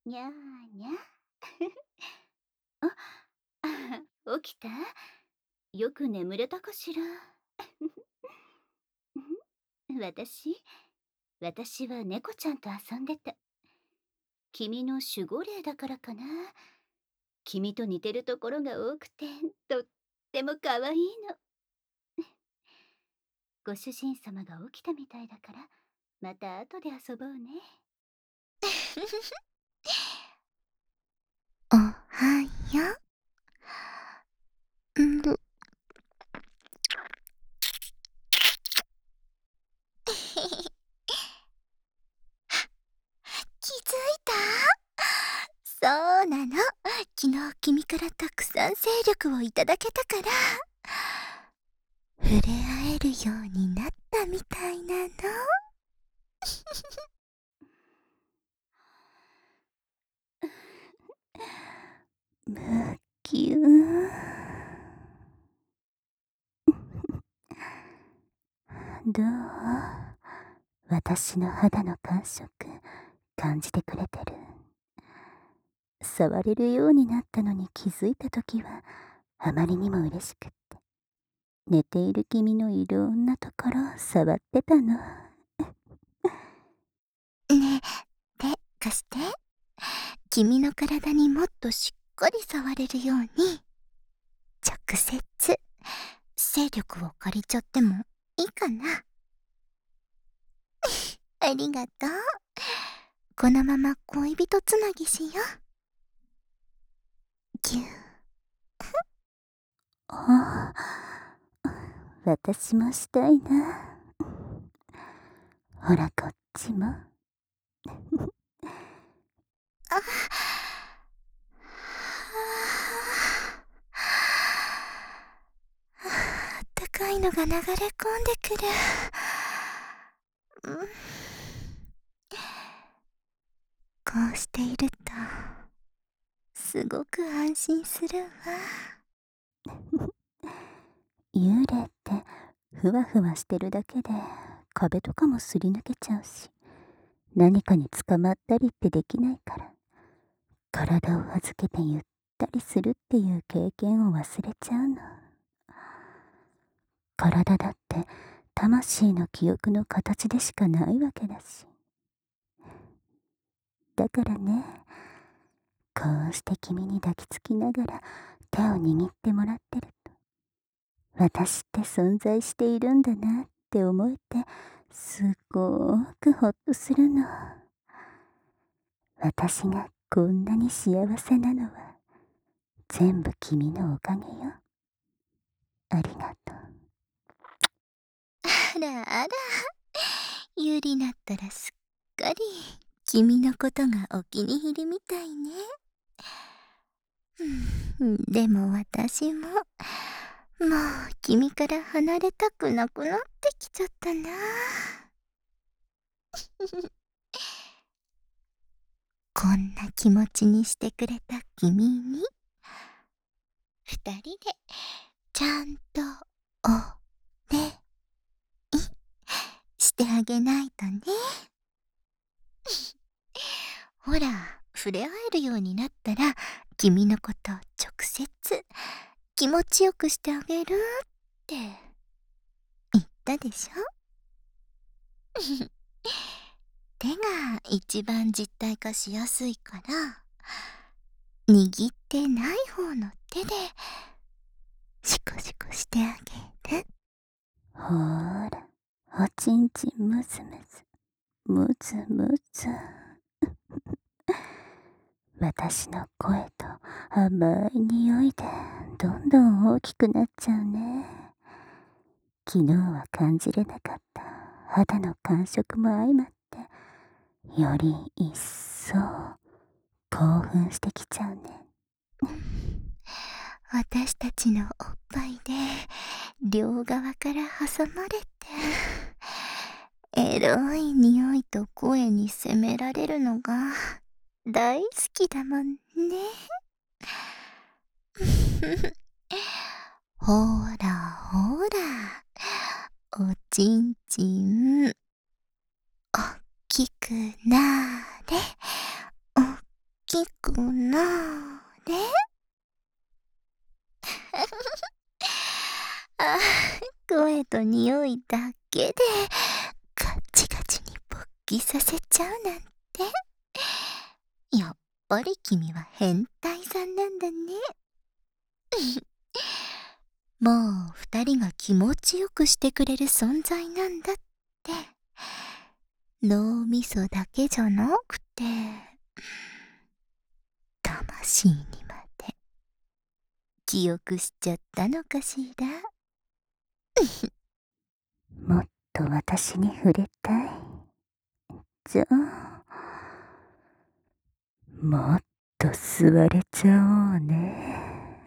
にゃーにゃ。あ、起きた？よく眠れたかしら？私私は猫ちゃんと遊んでた。君の守護霊だからかな。君と似てるところが多くて、とっても可愛いの。ご主人様が起きたみたいだから、また後で遊ぼうね。 おはよう。気づいた？そうなの。昨日君からたくさん精力をいただけたから、触れ合えるようになったみたいなの。 むきゅー。どう？私の肌の感触、感じてくれてる？触れるようになったのに気づいたときは、あまりにも嬉しくって、寝ている君のいろんなところを触ってたの。 ねえ、手貸して。君の体にもっとしっかり触れるように、直接、勢力を借りちゃってもいいかな？ありがとう。このまま恋人つなぎしよう。ぎゅー。 ああ、私もしたいな。ほらこっちも。 あったかいのが流れ込んでくる。こうしているとすごく安心するわ。 幽霊ってふわふわしてるだけで壁とかもすり抜けちゃうし、何かに捕まったりってできないから、体を預けてゆったりするっていう経験を忘れちゃうの。体だって魂の記憶の形でしかないわけだし。だからね、こうして君に抱きつきながら手を握ってもらってると、私って存在しているんだなって思えて、すごーくほっとするの。私がこんなに幸せなのは全部君のおかげよ。ありがとう。 あらあら、ゆりなったらすっかり君のことがお気に入りみたいね。でも私も、もう君から離れたくなくなってきちゃったな。こんな気持ちにしてくれた君に、二人でちゃんとお礼してあげないとね。ほら、触れ合えるようになったら、君のことを直接気持ちよくしてあげるって言ったでしょ？手が一番実体化しやすいから、握ってない方の手でシコシコしてあげる。 ほーら、おちんちんむずむず、むずむず。私の声と甘い匂いでどんどん大きくなっちゃうね。昨日は感じれなかった肌の感触も相まって、より一層興奮してきちゃうね。 私たちのおっぱいで両側から挟まれて、エロい匂いと声に責められるのが大好きだもんね。ほらほら、おちんちんおっきくなーれ、おっきくなれあ、声と匂いだけでガチガチに勃起させちゃうなんて。やっぱり君は変態さんなんだね。もう二人が気持ちよくしてくれる存在なんだって。脳みそだけじゃなくて、魂にまで記憶しちゃったのかしら。 もっと私に触れたい。じゃあ、もっと吸われちゃおうね。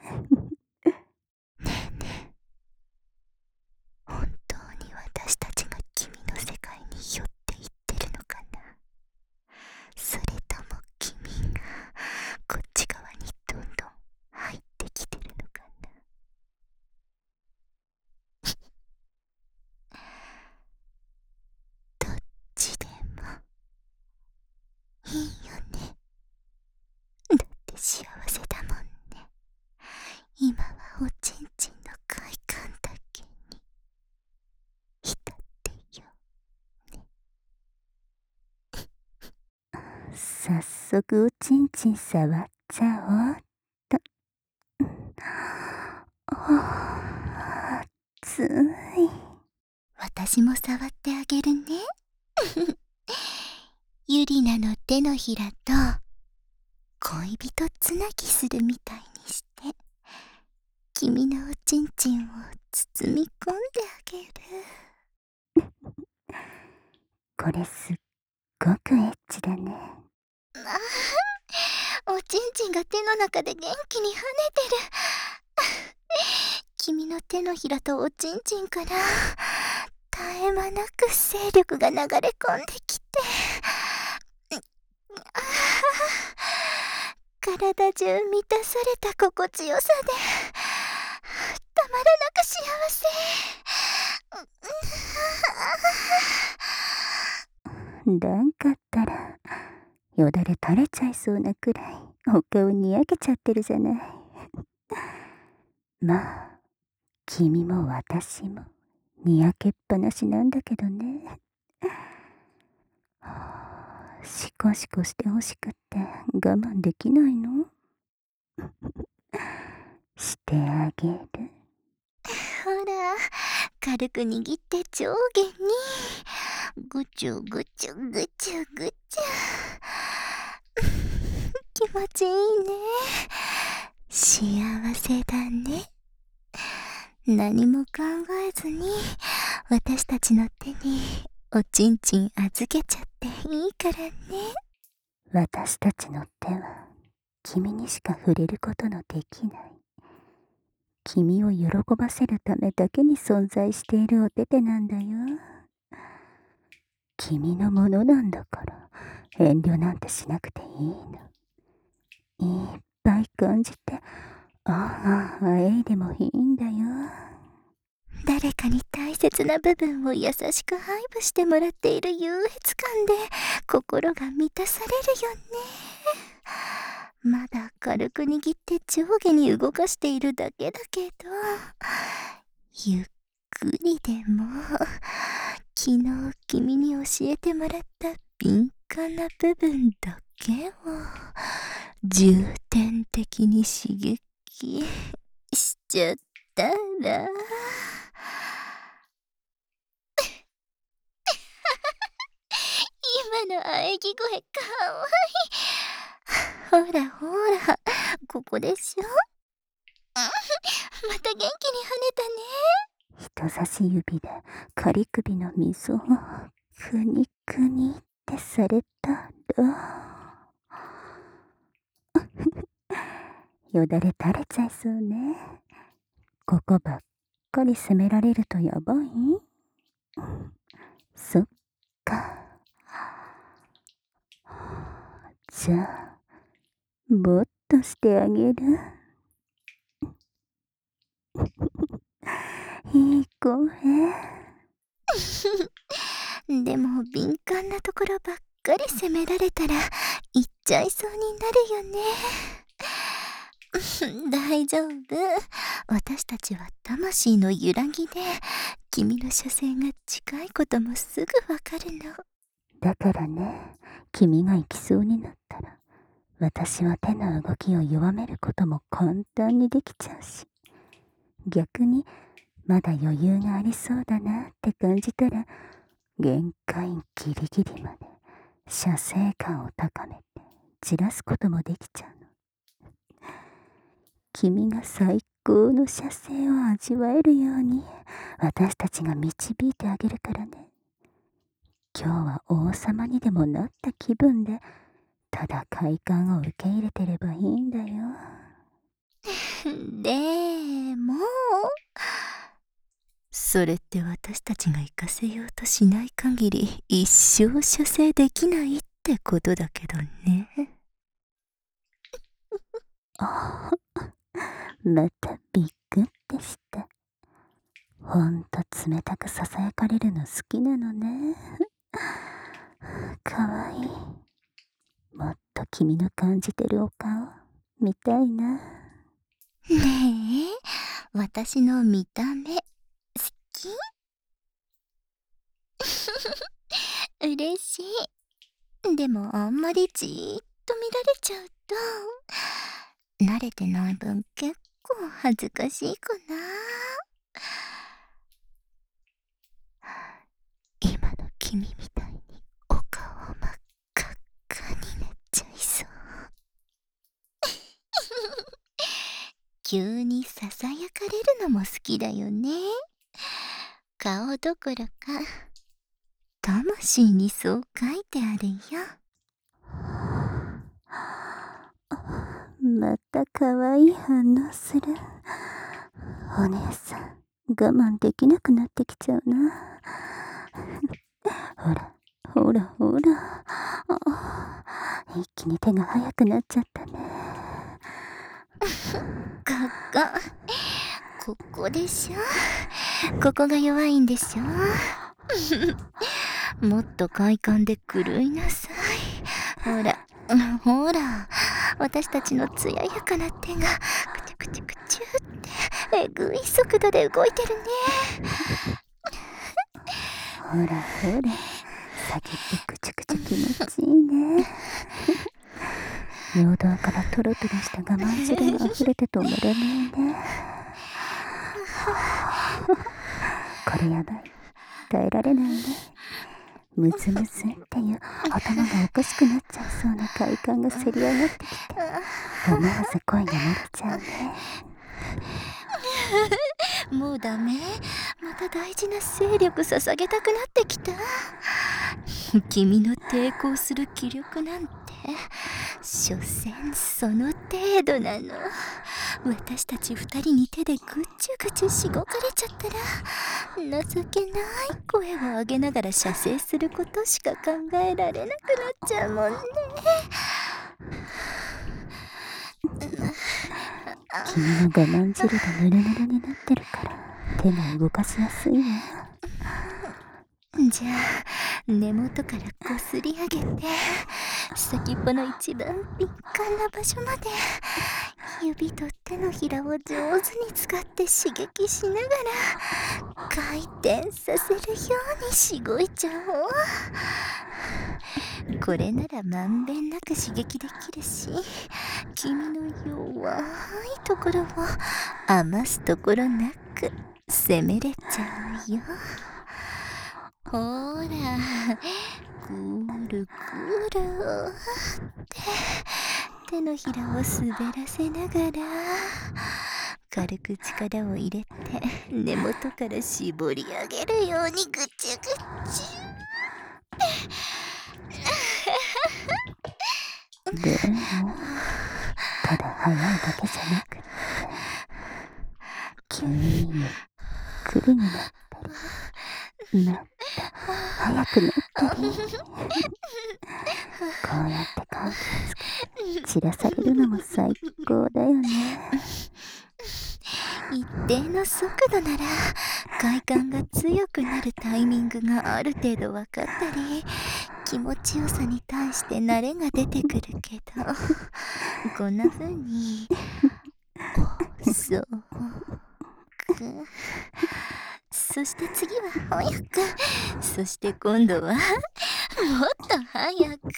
本当に私たちが君の世界に寄っていってるのかな。それとも君がこっち側にどんどん入ってきてるのかな。どっちでもいいよね。だって幸せだもんね。今はおちんちんの快感だけに浸ってよね。 早速おちんちん触っちゃおうっと。熱い。 私も触ってあげるね。ゆりなの手のひらと恋人つなぎするみたいにして君のおちんちんを包み込んであげる。 これすっごくエッチだね。 おちんちんが手の中で元気に跳ねてる。君の手のひらとおちんちんから絶え間なく精力が流れ込んできて、体中満たされた心地よさでたまらなく幸せ。 なんかったらよだれ垂れちゃいそうなくらいお顔にやけちゃってるじゃない。まあ君も私もにやけっぱなしなんだけどね。シコシコしてほしくって我慢できないの？してあげる。 ほら、軽く握って上下にぐちゅぐちゅぐちゅぐちゅ。気持ちいいね。幸せだね。何も考えずに私たちの手におちんちん預けちゃっていいからね。 私たちの手は君にしか触れることのできない、君を喜ばせるためだけに存在しているお手手なんだよ。君のものなんだから遠慮なんてしなくていいの。いっぱい感じて、あえいでもいいんだよ。 誰かに大切な部分を優しく配布してもらっている優越感で心が満たされるよね。まだ軽く握って上下に動かしているだけだけど、ゆっくりでも昨日君に教えてもらった敏感な部分だけを重点的に刺激しちゃったら今の喘ぎ声かわいい。ほらほら、ここでしょ。また元気に跳ねたね。 人差し指で仮首の溝をくにくにってされたらよだれ垂れちゃいそうね。ここばっかり責められるとやばい？そっか。じゃあもっとしてあげる。いい声。 でも敏感なところばっかり責められたら行っちゃいそうになるよね。大丈夫。私たちは魂の揺らぎで、君の射精が近いこともすぐわかるの。 だからね、君が行きそうになったら、私は手の動きを弱めることも簡単にできちゃうし、逆にまだ余裕がありそうだなって感じたら、限界ギリギリまで射精感を高めて散らすこともできちゃうの。君が最高の射精を味わえるように私たちが導いてあげるからね。今日は王様にでもなった気分で、ただ快感を受け入れてればいいんだよ。 でも、それって私たちが行かせようとしない限り一生射精できないってことだけどね。 またびっくってした。ほんと冷たくささやかれるの好きなのね。かわいい。もっと君の感じてるお顔見たいな。 ねえ、私の見た目好き？嬉しい。でもあんまりじーっと見られちゃうと、慣れてない分結構恥ずかしいかな。今の君みたいにお顔真っ赤っかになっちゃいそう。急にささやかれるのも好きだよね。顔どころか魂にそう書いてあるよ。 またかわいい反応する。お姉さん、我慢できなくなってきちゃうな。ほら、ほらほら。一気に手が早くなっちゃったね。 ここでしょ。ここが弱いんでしょ。もっと快感で狂いなさい。ほら、ほら、私たちの艶やかな手がクチュクチュクチュってえぐい速度で動いてるね。 ほらほら、先ってクチュクチュ気持ちいいね。尿道からトロトロした我慢汁が溢れて止まらないね。これやばい。耐えられないね。ムズムズっていう頭がおかしくなっちゃいそうな快感がせり上がってきて、思わず声が漏れちゃうね。 もうダメ？また大事な勢力捧げたくなってきた。君の抵抗する気力なんて所詮その程度なの。私たち二人に手でぐちゅぐちゅしごかれちゃったら、情けない声を上げながら射精することしか考えられなくなっちゃうもんね。 君の我慢汁がヌルヌルになってるから手が動かしやすいわ。 じゃあ根元からこすり上げて、先っぽの一番敏感な場所まで指と手のひらを上手に使って刺激しながら回転させるようにしごいちゃおう。これならまんべんなく刺激できるし、君の弱いところを余すところなく攻めれちゃうよ。ほら、ぐるぐるって手のひらを滑らせながら軽く力を入れて根元から絞り上げるようにぐちゅぐちゅ。 でもただ早いだけじゃなくて、急にゆっくりになったり、また早くなったり、こうやって緩急つけて散らされるのも最高だよね。 いっ定の速度なら快感が強くなるタイミングがある程度分かったり、気持ちよさに対して慣れが出てくるけど、こんな風にそうく、そして次は早く、そして今度はもっと早く。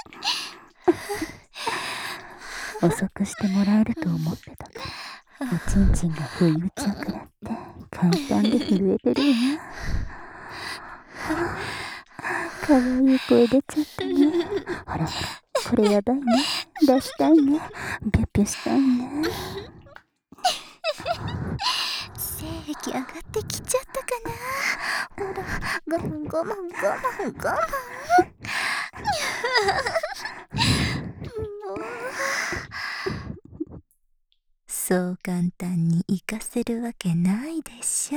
遅くしてもらえると思ってたから、おちんちんが不意打ちを食らって簡単で震えてるわ。かわいい声出ちゃったね。ほらほら、これやばいね。出したいね。ピュッピュしたいね。 精液上がってきちゃったかな。ほら、我慢我慢我慢我慢。もうそう簡単に行かせるわけないでしょ。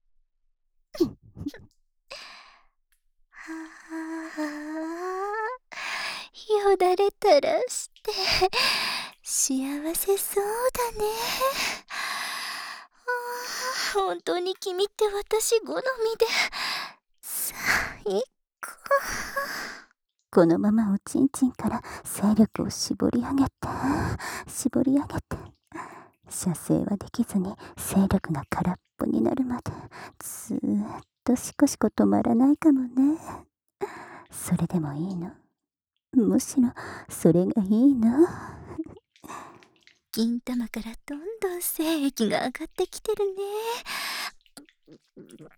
よだれ垂らして幸せそうだね。本当に君って私好みで最高。 このままおちんちんから勢力を絞り上げて射精はできずに勢力が空っぽになるまでずーっとしこしこ止まらないかもね。それでもいいの？むしろそれがいいの？ 銀玉からどんどん精液が上がってきてるね。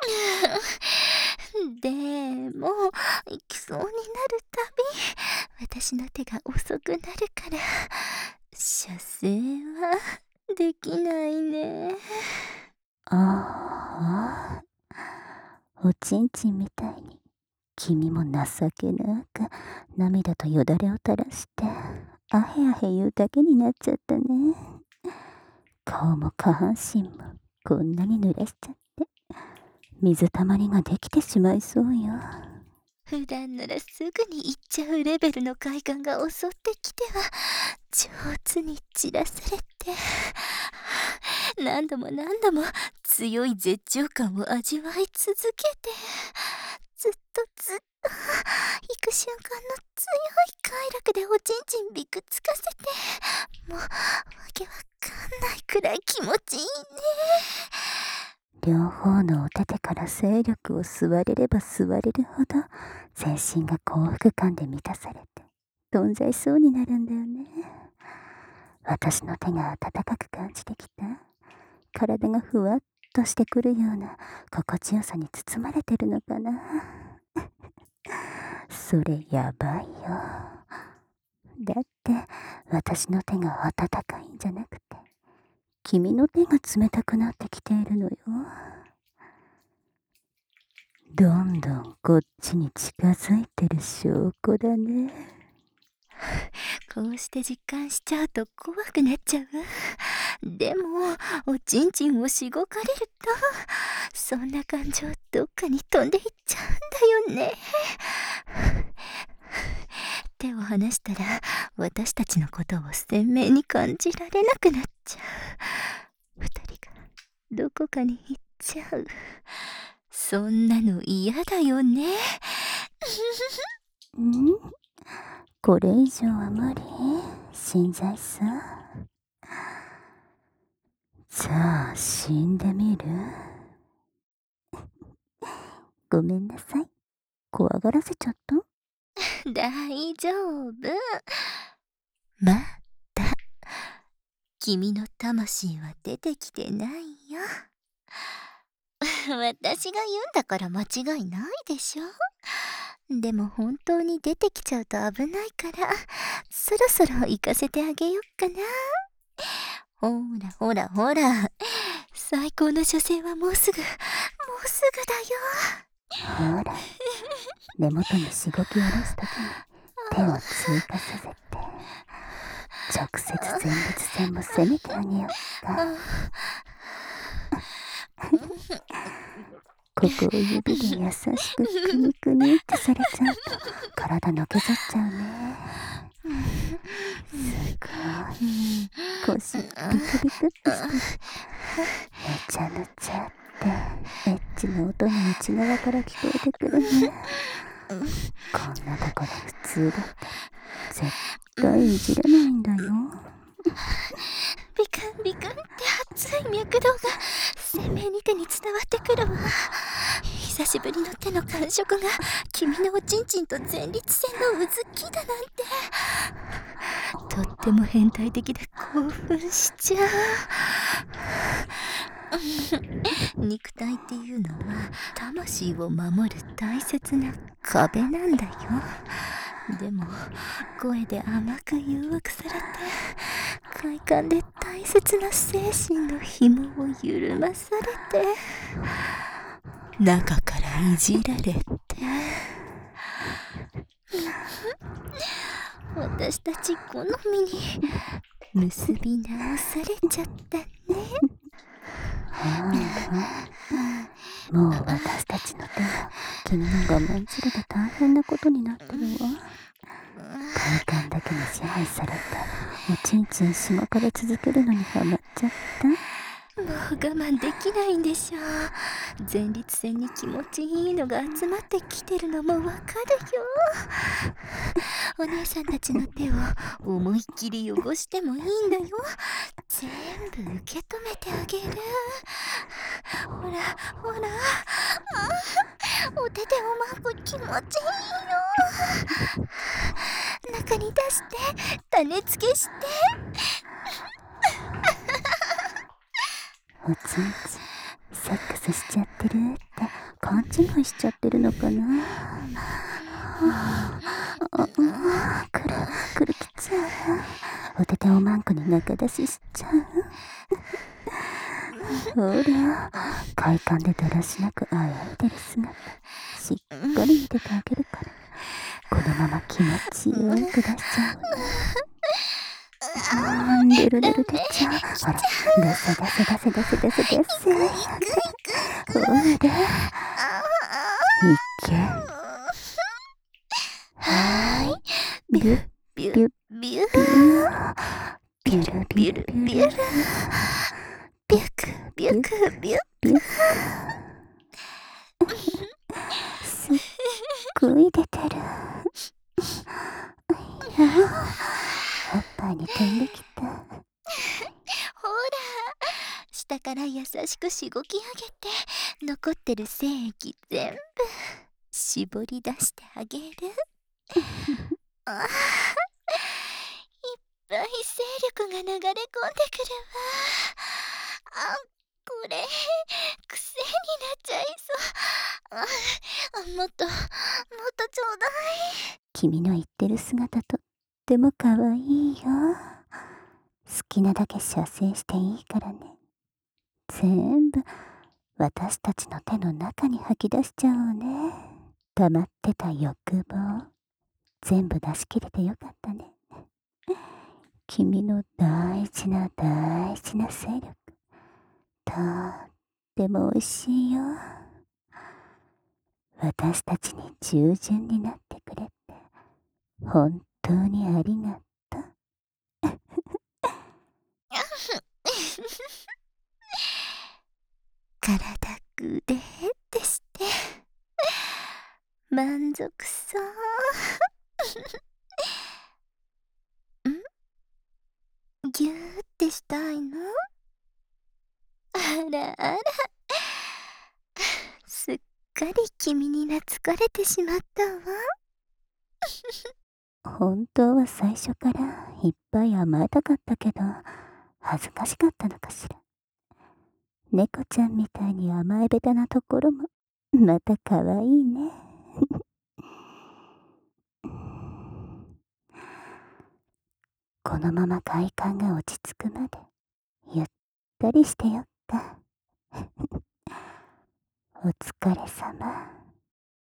でも行きそうになるたび私の手が遅くなるから射精はできないね。 ああ、おちんちんみたいに君も情けなく涙とよだれを垂らしてあへあへ言うだけになっちゃったね。顔も下半身もこんなに濡らしちゃって水たまりができてしまいそうよ。 普段ならすぐに行っちゃうレベルの快感が襲ってきては上手に散らされて何度も何度も強い絶頂感を味わい続けてずっと行く瞬間の強い快楽でおちんちんびくつかせてもうわけわかんないくらい気持ちいいね。 両方のお手手から勢力を吸われれば吸われるほど全身が幸福感で満たされて飛んじゃいそうになるんだよね。私の手が温かく感じてきた。体がふわっとしてくるような心地よさに包まれてるのかな。それやばいよ。だって私の手が温かいんじゃなくて君の手が冷たくなってきているのよ。どんどんこっちに近づいてる証拠だね。 こうして実感しちゃうと怖くなっちゃう。でもおちんちんをしごかれるとそんな感情どっかに飛んでいっちゃうんだよね。手を離したら私たちのことを鮮明に感じられなくなっちゃう。二人がどこかに行っちゃう。そんなの嫌だよね。 これ以上は無理。死んじゃいそう。じゃあ死んでみる？ごめんなさい。怖がらせちゃった？ 大丈夫。まだ君の魂は出てきてないよ。私が言うんだから間違いないでしょ。でも本当に出てきちゃうと危ないからそろそろ行かせてあげよっかな。ほらほらほら、最高の射精はもうすぐだよ。ほら、根元にしごき下ろすときに手を通過させて直接前立腺も攻めてあげようか。ここを指で優しくくにくにってされちゃうと体のけぞっちゃうね。 ごい腰ビクビクってしてぬちゃぬちゃってエッチな音に内側から聞こえてくるね。こんなところ普通だって絶対いじれないんだよ。 ビクンビクンって熱い脈動が鮮明に手に伝わってくるわ。久しぶりの手の感触が君のおちんちんと前立腺のうずきだなんて、とっても変態的で興奮しちゃう。肉体っていうのは魂を守る大切な壁なんだよ。でも声で甘く誘惑されて、快感で大切な精神の紐を緩まされて、中からいじられて私たち好みに結び直されちゃったね。 もう私たちの手は君の我慢汁で大変なことになってるわ。快感だけに支配されておちんちんしごかれ続けるのにハマっちゃった。 もう我慢できないんでしょう。前立腺に気持ちいいのが集まってきてるのもわかるよ。お姉さんたちの手を思いっきり汚してもいいんだよ。全部受け止めてあげる。ほらほら、お手でおまんこ気持ちいいよ。中に出して種付けして。 おちんちんセックスしちゃってるって勘違いしちゃってるのかな。くるきちゃう。お手手おまんこに中出ししちゃう。ほら快感でだらしなくあえいでる姿しっかり見ててあげるから、このまま気持ちよく出しちゃう。ルルルル出ちゃう。ほら出せ出せ出せ出せ出せ出せ。ほらいけ。はーい。ビュッビュビュッビュビュルビュルビュルビュクビュクビュビュッすっごい出てる。おっぱいに飛んできた。 ほら、下から優しくしごき上げて、残ってる精液全部絞り出してあげる。ああ、いっぱい精力が流れ込んでくるわ。これ癖になっちゃいそう。もっとちょうだい。 君の言ってる姿とっても可愛いよ。好きなだけ射精していいからね。全部私たちの手の中に吐き出しちゃおうね。溜まってた欲望全部出し切れてよかったね。君の大事な大事な勢力とっても美味しいよ。私たちに従順になってくれて本当にありがとう。 体グデーってして満足そう。ギューってしたいの？あらあら、すっかり君に懐かれてしまったわ。 本当は最初からいっぱい甘えたかったけど恥ずかしかったのかしら。猫ちゃんみたいに甘えべたなところもまた可愛いね。このまま快感が落ち着くまでゆったりしてよっか。お疲れ様。